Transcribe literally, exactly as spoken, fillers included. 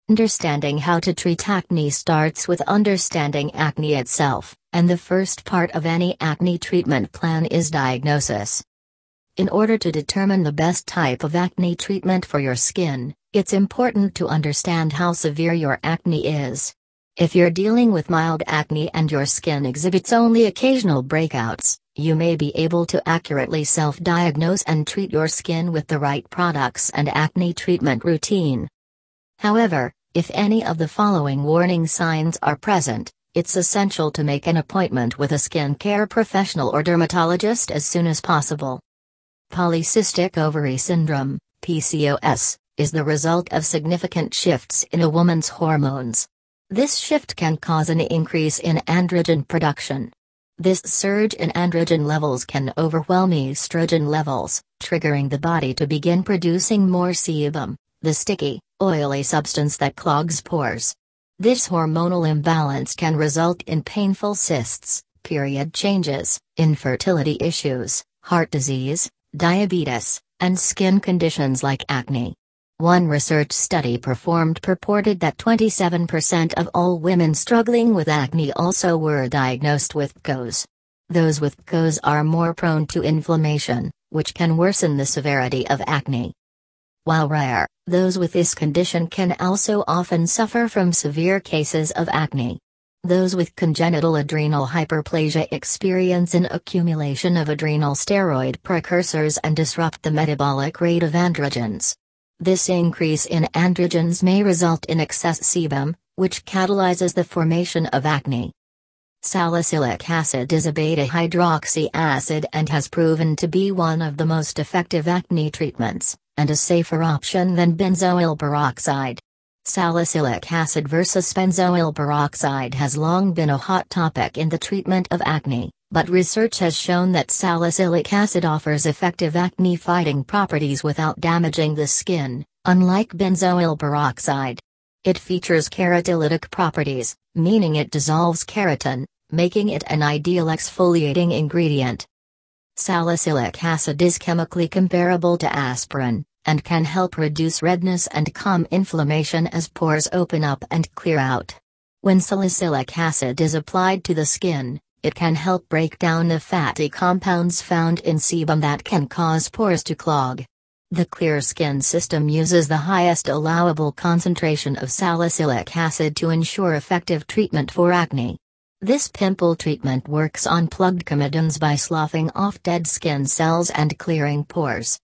Understanding how to treat acne starts with understanding acne itself, and the first part of any acne treatment plan is diagnosis. In order to determine the best type of acne treatment for your skin, it's important to understand how severe your acne is. If you're dealing with mild acne and your skin exhibits only occasional breakouts, you may be able to accurately self-diagnose and treat your skin with the right products and acne treatment routine. However, if any of the following warning signs are present, it's essential to make an appointment with a skin care professional or dermatologist as soon as possible. Polycystic ovary syndrome, P C O S, is the result of significant shifts in a woman's hormones. This shift can cause an increase in androgen production. This surge in androgen levels can overwhelm estrogen levels, triggering the body to begin producing more sebum, the sticky, oily substance that clogs pores. This hormonal imbalance can result in painful cysts, period changes, infertility issues, heart disease, diabetes, and skin conditions like acne. One research study performed purported that twenty-seven percent of all women struggling with acne also were diagnosed with P C O S. Those with P C O S are more prone to inflammation, which can worsen the severity of acne. While rare, those with this condition can also often suffer from severe cases of acne. Those with congenital adrenal hyperplasia experience an accumulation of adrenal steroid precursors and disrupt the metabolic rate of androgens. This increase in androgens may result in excess sebum, which catalyzes the formation of acne. Salicylic acid is a beta-hydroxy acid and has proven to be one of the most effective acne treatments, and a safer option than benzoyl peroxide. Salicylic acid versus benzoyl peroxide has long been a hot topic in the treatment of acne, but research has shown that salicylic acid offers effective acne-fighting properties without damaging the skin, unlike benzoyl peroxide. It features keratolytic properties, meaning it dissolves keratin, making it an ideal exfoliating ingredient. Salicylic acid is chemically comparable to aspirin, and can help reduce redness and calm inflammation as pores open up and clear out. When salicylic acid is applied to the skin, it can help break down the fatty compounds found in sebum that can cause pores to clog. The Clear Skin system uses the highest allowable concentration of salicylic acid to ensure effective treatment for acne. This pimple treatment works on plugged comedones by sloughing off dead skin cells and clearing pores.